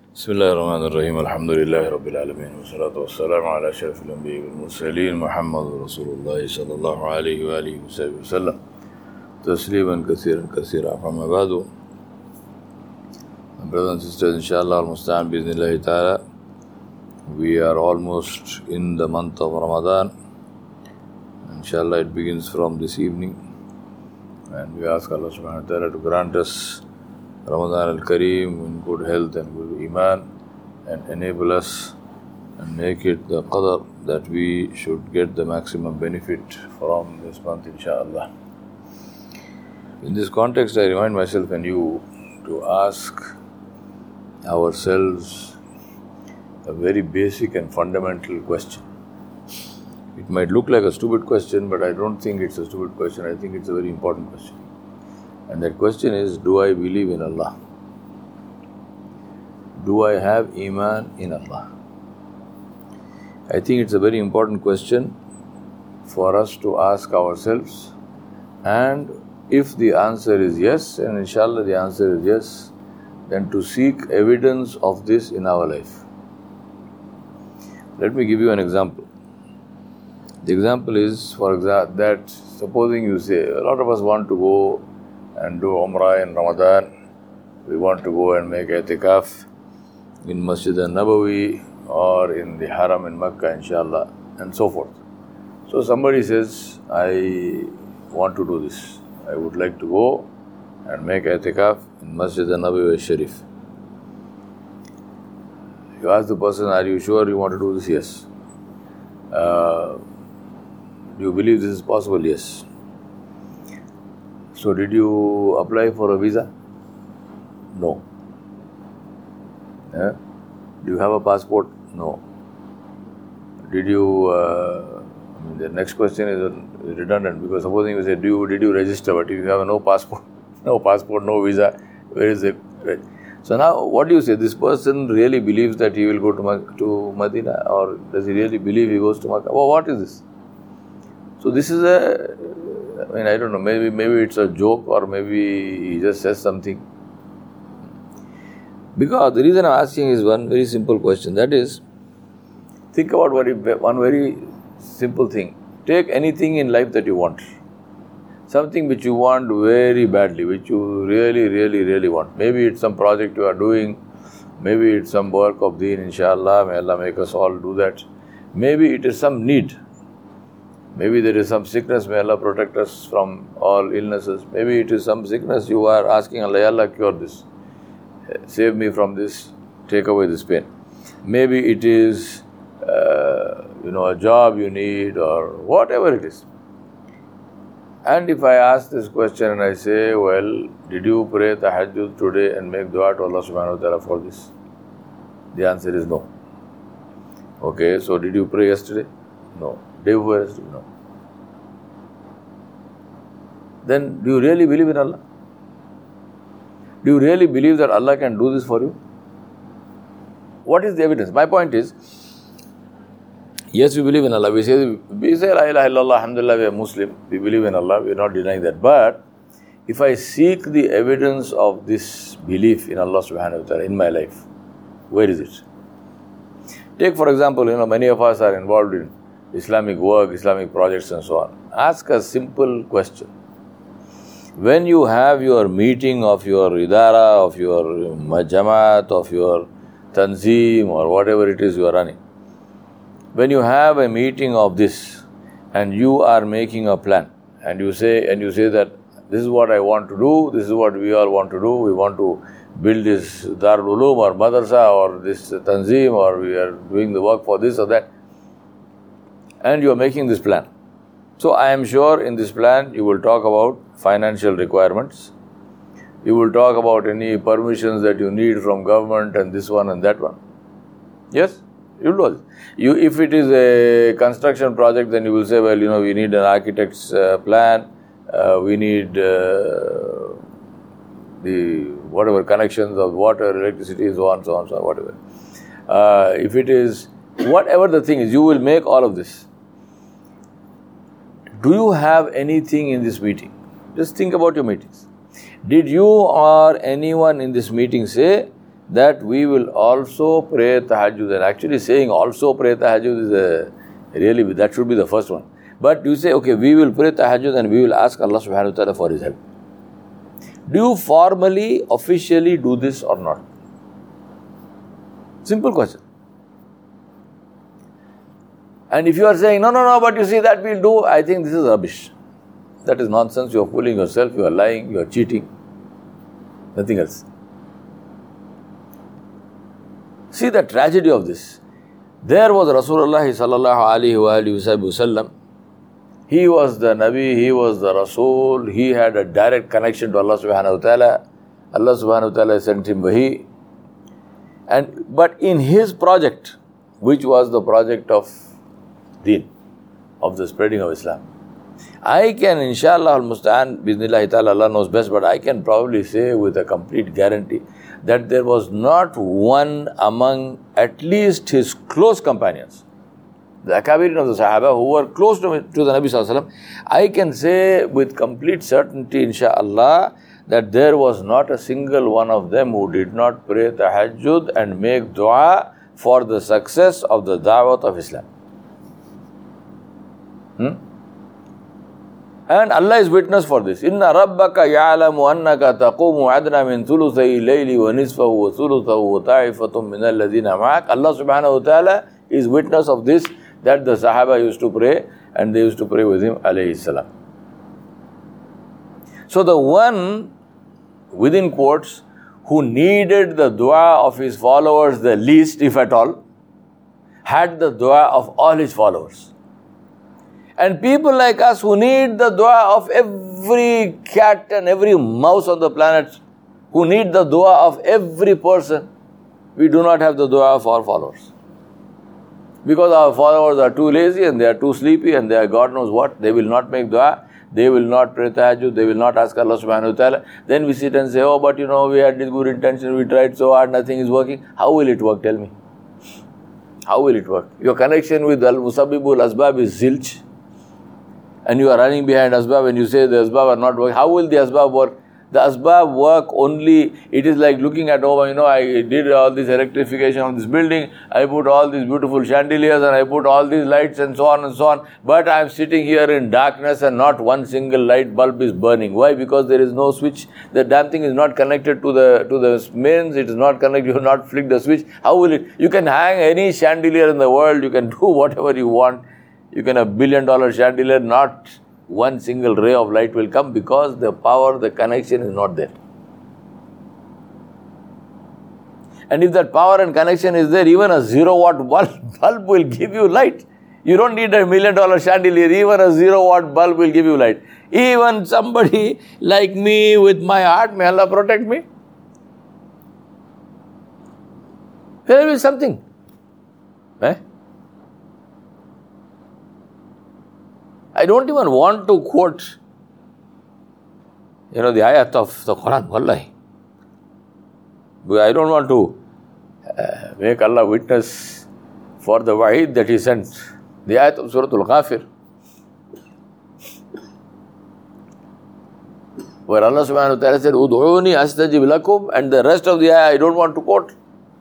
بسم الله الرحمن الرحيم الحمد لله رب العالمين والصلاة والسلام على أشرف الأنبياء والمرسلين محمد رسول الله صلى الله عليه وآله وسلم تسليما كثيرا كثيرا. أما بعد, brothers and sisters, inshallah al-musta'an bi'idhnillahi ta'ala, we are almost in the month of Ramadan. Inshallah it begins from this evening, and we ask Allah subhanahu wa ta'ala to grant us Ramadan al-Kareem in good health and good iman, and enable us and make it the qadr that we should get the maximum benefit from this month, inshallah. In this context, I remind myself and you to ask ourselves a very basic and fundamental question. It might look like a stupid question, but I don't think it's a stupid question. I think it's a very important question. And that question is, do I believe in Allah? Do I have iman in Allah? I think it's a very important question for us to ask ourselves. And if the answer is yes, and inshallah the answer is yes, then to seek evidence of this in our life. Let me give you an example. The example is, for example, that supposing you say, a lot of us want to go and do Umrah in Ramadan. We want to go and make i'tikaf in Masjid al-Nabawi or in the Haram in Makkah, inshallah, and so forth. So somebody says, I want to do this. I would like to go and make i'tikaf in Masjid al-Nabawi al-Sharif. You ask the person, are you sure you want to do this? Yes. Do you believe this is possible? Yes. So did you apply for a visa? No. Do you have a passport? No. Did you, the next question is redundant, because supposing you say, did you register, but if you have no passport, no visa, where is it? Right. So now what do you say? This person really believes that he will go to Medina, or does he really believe he goes to Makkah? Well, what is this? So this is I don't know, maybe it's a joke, or maybe he just says something. Because the reason I'm asking is one very simple question. That is, think about one very simple thing. Take anything in life that you want. Something which you want very badly, which you really, really, really want. Maybe it's some project you are doing. Maybe it's some work of deen, inshallah. May Allah make us all do that. Maybe it is some need. Maybe there is some sickness, may Allah protect us from all illnesses. Maybe it is some sickness, you are asking Allah, Ya Allah, cure this. Save me from this, take away this pain. Maybe it is, a job you need, or whatever it is. And if I ask this question and I say, well, did you pray tahajjud today and make dua to Allah subhanahu wa ta'ala for this? The answer is no. Okay, so did you pray yesterday? No. Day before yesterday? No. Then do you really believe in Allah? Do you really believe that Allah can do this for you? What is the evidence? My point is, yes, we believe in Allah. We say La ilaha illallah, alhamdulillah, we are Muslim. We believe in Allah. We are not denying that. But if I seek the evidence of this belief in Allah subhanahu wa ta'ala in my life, where is it? Take for example, many of us are involved in Islamic work, Islamic projects and so on. Ask a simple question. When you have your meeting of your idara, of your jamaat, of your tanzeem, or whatever it is you are running, when you have a meeting of this and you are making a plan, and you say that this is what I want to do, this is what we all want to do, we want to build this Darul Uloom or Madrasa or this tanzeem, or we are doing the work for this or that, and you are making this plan. So I am sure in this plan you will talk about financial requirements. You will talk about any permissions that you need from government and this one and that one. Yes? You will do this. If it is a construction project, then you will say, well, we need an architect's plan. We need the whatever connections of water, electricity, so on, whatever. If it is, whatever the thing is, you will make all of this. Do you have anything in this meeting? Just think about your meetings. Did you or anyone in this meeting say that we will also pray tahajjud. And actually saying also pray tahajjud is really, that should be the first one. But you say, okay, we will pray tahajjud and we will ask Allah subhanahu wa ta'ala for His help. Do you formally, officially do this or not? Simple question. And if you are saying, no, but you see that we'll do, I think this is rubbish. That is nonsense. You are fooling yourself, you are lying, you are cheating. Nothing else. See the tragedy of this. There was Rasulullah sallallahu alaihi wasallam. He was the Nabi, he was the Rasul, he had a direct connection to Allah subhanahu wa ta'ala. Allah subhanahu wa ta'ala sent him wahi. But in his project, which was the project of deen, of the spreading of Islam, I can, inshallah al-musta'an, bismillah ta'ala, Allah knows best, but I can probably say with a complete guarantee that there was not one among at least his close companions, the Akabirin of the Sahaba who were close to the Nabi Sallallahu Alaihi Wasallam, I can say with complete certainty, inshallah, that there was not a single one of them who did not pray tahajjud and make dua for the success of the da'wat of Islam. And Allah is witness for this. Inna rabbaka ya'lamu annaka taqumu adna min thuluthay layli wa nisfahu wa thuluthahu wa ta'ifatum min alladhina ma'ak. Allah subhanahu wa ta'ala is witness of this, that the Sahaba used to pray and they used to pray with him alayhi salam. So the one, within quotes, who needed the dua of his followers the least, if at all, had the dua of all his followers. And people like us who need the dua of every cat and every mouse on the planet, who need the dua of every person, we do not have the dua of our followers. Because our followers are too lazy and they are too sleepy and they are God knows what, they will not make dua, they will not pray tahajjud, they will not ask Allah subhanahu wa ta'ala. Then we sit and say, oh, but we had this good intention, we tried so hard, nothing is working. How will it work? Tell me. How will it work? Your connection with Al-Musabbibul Asbab is zilch. And you are running behind asbab and you say the asbab are not working. How will the asbab work? The asbab work only, it is like looking at, I did all this electrification of this building, I put all these beautiful chandeliers and I put all these lights and so on and so on. But I am sitting here in darkness and not one single light bulb is burning. Why? Because there is no switch. The damn thing is not connected to the mains, it is not connected, you have not flicked the switch. How will it? You can hang any chandelier in the world, you can do whatever you want. You can have $1 billion chandelier, not one single ray of light will come because the power, the connection is not there. And if that power and connection is there, even a 0-watt bulb will give you light. You don't need $1 million chandelier, even a 0-watt bulb will give you light. Even somebody like me with my heart, may Allah protect me. There will be something. I don't even want to quote, the ayat of the Quran, wallahi. I don't want to make Allah witness for the wa'id that He sent. The ayat of Surah Al-Ghafir, where Allah subhanahu wa ta'ala said, Ud'uni astajib lakum, and the rest of the ayah I don't want to quote.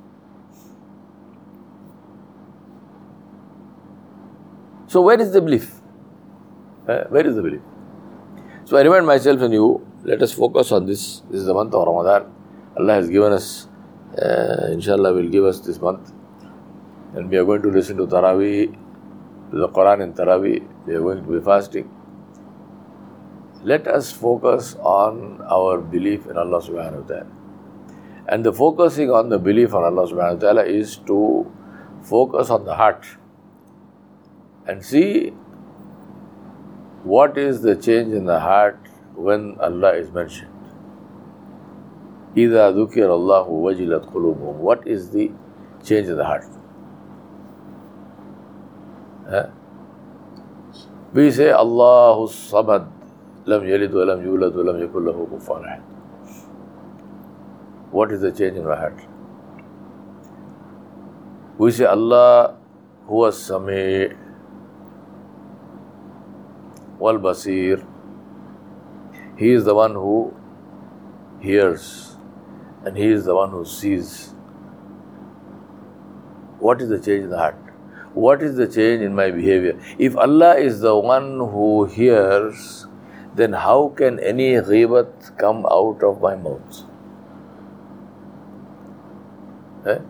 So where is the belief? Where is the belief? So I remind myself and you, let us focus on this. This is the month of Ramadan. Allah has given us, inshallah will give us this month. And we are going to listen to Taraweeh, to the Quran in Taraweeh. We are going to be fasting. Let us focus on our belief in Allah subhanahu wa ta'ala. And the focusing on the belief on Allah subhanahu wa ta'ala is to focus on the heart and see what is the change in the heart when Allah is mentioned. إِذَا ذُكِرَ اللَّهُ وَجِلَتْ قُلُوبُهُمْ. What is the change in the heart? We say, Allahu Samad, Lam Yalid wa Lam Yulad wa Lam Yakul lahu kufuwan ahad. What is the change in our heart? We say, Allah Huwa Sami' wal Basir. He is the one who hears and He is the one who sees. What is the change in the heart? What is the change in my behavior? If Allah is the one who hears, then how can any ghibat come out of my mouth? Eh?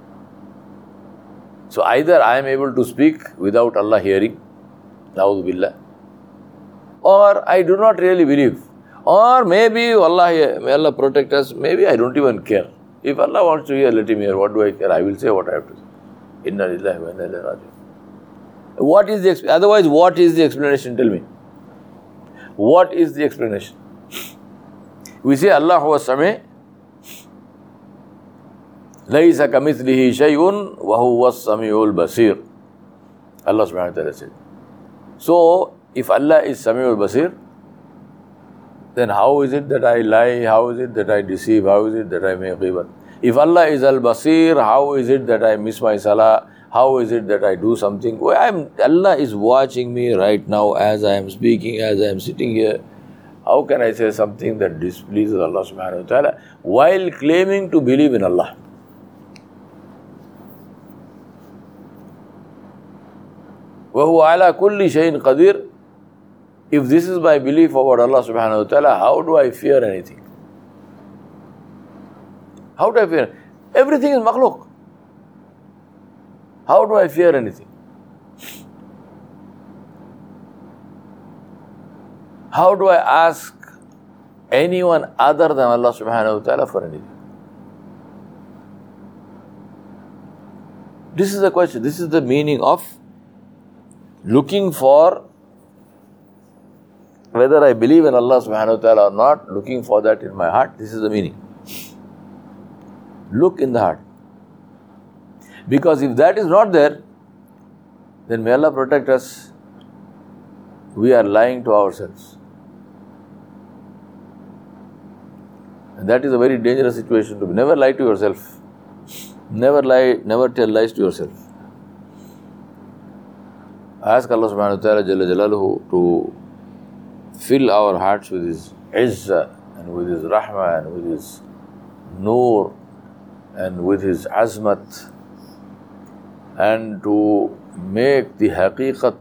So either I am able to speak without Allah hearing, na'udhu billah, or I do not really believe. Or maybe may Allah protect us, maybe I don't even care. If Allah wants to hear, let him hear. What do I care? I will say what I have to say. Inna lillahi wa inna ilaihi raji'un. What is the otherwise, what is the explanation? Tell me. What is the explanation? We say Allah huwa sami', laysa kamithlihi shay'un wa huwa as-sami'ul basir. Allah subhanahu wa ta'ala said. So, if Allah is Sami'ul Basir, then how is it that I lie? How is it that I deceive? How is it that I make ghibat? If Allah is Al-Basir, how is it that I miss my salah? How is it that I do something? Allah is watching me right now as I am speaking, as I am sitting here. How can I say something that displeases Allah subhanahu wa ta'ala while claiming to believe in Allah? وَهُوَ عَلَى كُلِّ شَيْءٍ قَدِيرٍ. If this is my belief about Allah subhanahu wa ta'ala, how do I fear anything? How do I fear? Everything is makhluk. How do I fear anything? How do I ask anyone other than Allah subhanahu wa ta'ala for anything? This is the question. This is the meaning of looking for whether I believe in Allah subhanahu wa ta'ala or not, looking for that in my heart. This is the meaning. Look in the heart. Because if that is not there, then may Allah protect us. We are lying to ourselves. And that is a very dangerous situation to be. Never lie to yourself. Never lie, never tell lies to yourself. I ask Allah subhanahu wa ta'ala Jalla Jalaluhu to fill our hearts with His Izzah and with His Rahmah and with His Noor and with His Azmat, and to make the haqiqat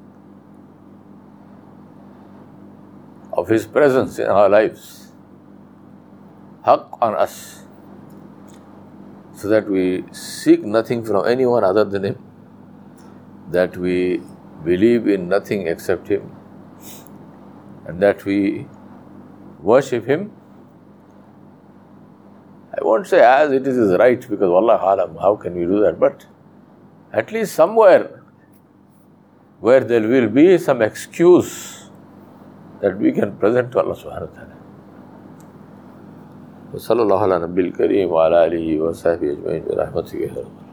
of His presence in our lives haqq on us, so that we seek nothing from anyone other than Him, that we believe in nothing except Him, and that we worship Him. I won't say as it is right, because Wallah alam, how can we do that? But at least somewhere where there will be some excuse that we can present to Allah subhanahu wa ta'ala. وصلى الله على نبي الكريم وعلى آله وصحبه أجمعين برحمتك يا رب.